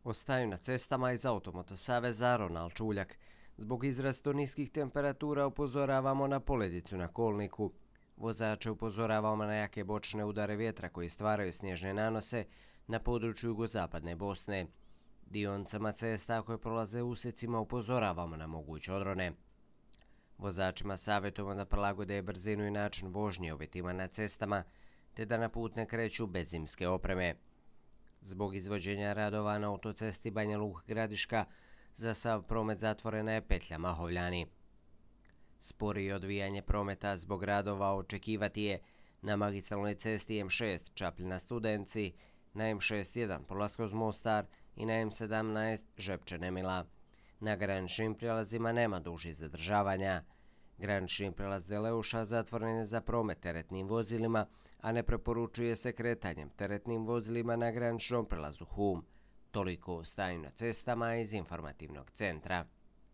Ostaju na cestama iz Automoto saveza Ronald Čuljak. Zbog izrazito niskih temperatura upozoravamo na poledicu na kolniku. Vozače upozoravamo na jake bočne udare vjetra koji stvaraju snježne nanose na području jugozapadne Bosne. Dionicama cesta koje prolaze usjecima upozoravamo na moguće odrone. Vozačima savjetujemo da prilagode brzinu i način vožnje uvjetima na cestama, te da na put ne kreću bez zimske opreme. Zbog izvođenja radova na autocesti Banja Luka-Gradiška za sav promet zatvorena je petlja Mahovljani. Sporije odvijanje prometa zbog radova očekivati je na magistralnoj cesti M6 Čapljina-Studenci, na M61 Prolaskoz Mostar i na M17 Žepče-Nemila. Na graničnim prijelazima nema dužih zadržavanja. Granični prijelaz Deleuša zatvoren je za promet teretnim vozilima, a ne preporučuje se kretanjem teretnim vozilima na graničnom prijelazu Hum. Toliko o stanju na cestama iz informativnog centra.